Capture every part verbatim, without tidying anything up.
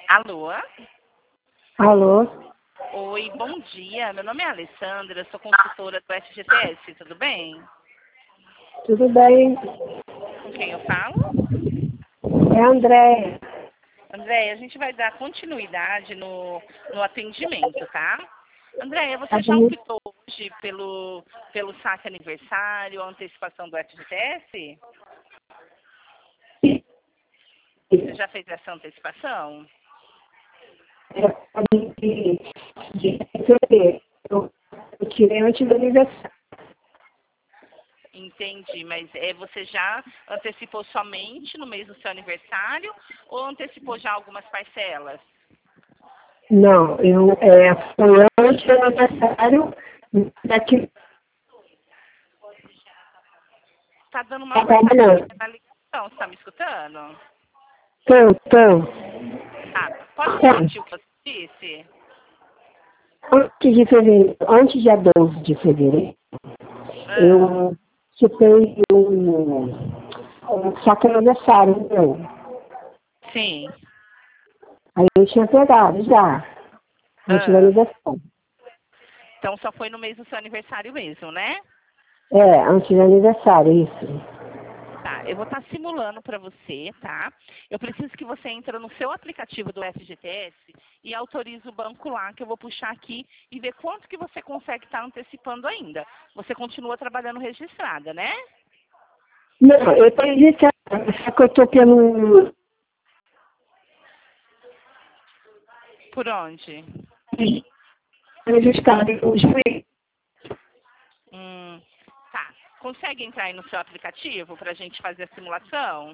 Alô? Alô? Oi, bom dia. Meu nome é Alessandra, sou consultora do F G T S, tudo bem? Tudo bem? Com quem eu falo? É a Andréia. Andréia, a gente vai dar continuidade no, no atendimento, tá? Andréia, Tá você já bom. optou hoje pelo, pelo saque aniversário, a antecipação do F G T S? Você já fez essa antecipação? É de, de fevereiro. Eu, eu tirei antes do aniversário. Entendi, mas é, você já antecipou somente no mês do seu aniversário ou antecipou já algumas parcelas? Não, eu é, foi antes do aniversário. Daqui Tá dando uma tá cortadinha trabalhando. na ligação, você tá me escutando? Então, então, Tá, pode então, repetir o que você disse? antes de fevereiro, antes dia doze de fevereiro, Ah, eu chutei um, um saque aniversário meu. sim. Aí eu tinha pegado já, antes do Ah, aniversário. então só foi no mês do seu aniversário mesmo, né? É, antes do aniversário, isso. Tá, eu vou estar simulando para você, tá? Eu preciso que você entre no seu aplicativo do F G T S e autorize o banco lá, que eu vou puxar aqui e ver quanto que você consegue estar antecipando ainda. Você continua trabalhando registrada, né? Não, eu tô registrando, só que eu tô pelo Por onde? registrado o juiz. Hum, tá. Consegue entrar aí no seu aplicativo para a gente fazer a simulação?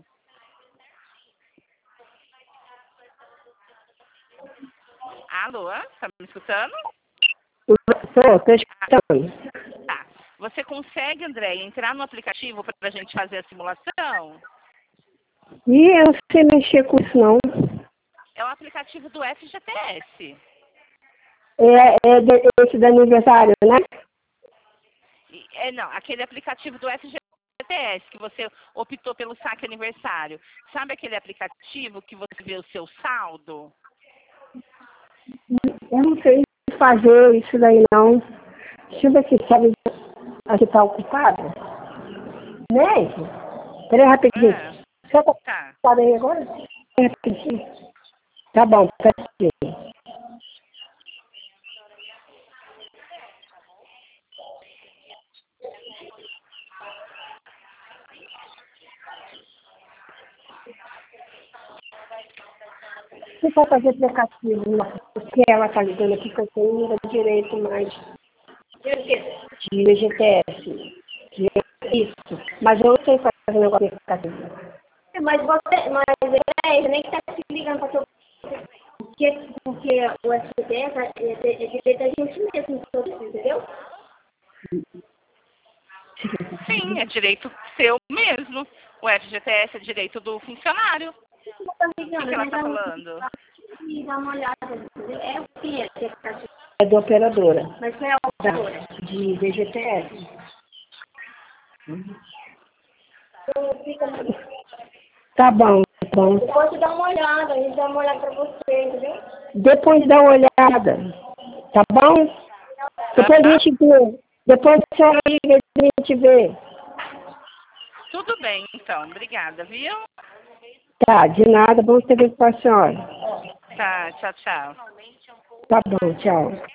Alô? Tá me escutando? Tô, tô escutando. Tá. Você consegue, André, entrar no aplicativo para a gente fazer a simulação? E eu não sei mexer com isso, não. É o aplicativo do F G T S. É, é de- esse do aniversário, né? E- É, não, aquele aplicativo do F G T S que você optou pelo saque aniversário. Sabe aquele aplicativo que você vê o seu saldo? Eu não sei fazer isso daí, não. Deixa eu ver se sabe aqui tá ocupado. Né? Peraí, rapidinho. Ah, Você tá tá. ocupado aí agora? Peraí, rapidinho. Tá bom, peraí. Você vai fazer aplicativo, não, porque ela tá ligando aqui que eu tenho direito mais de V G T S. De isso. Mas eu não sei fazer negócio de aplicativo. Mas você, mas é, nem que tá se ligando para todo porque, porque o S P D é, é, é direito da gente mesmo, todos, entendeu? Sim, é direito seu mesmo. O F G T S é direito do funcionário. Não tá O que, ligando, que ela né? está Dá uma, falando? dá uma olhada, entendeu? É o que é esse aplicativo. É da operadora. Mas foi a Da, operadora. de V G T S. Então, fica na... Tá bom, tá bom. Depois você dá uma olhada, a gente dá uma olhada para você, entendeu? Depois dá uma olhada. Tá bom? Depois a Aham. gente vê. Depois a senhora liga e a gente vê. Tudo bem, então. Obrigada, viu? Tá, de nada, vamos ter que para a senhora. Tá, tchau, tchau. Tá bom, tchau.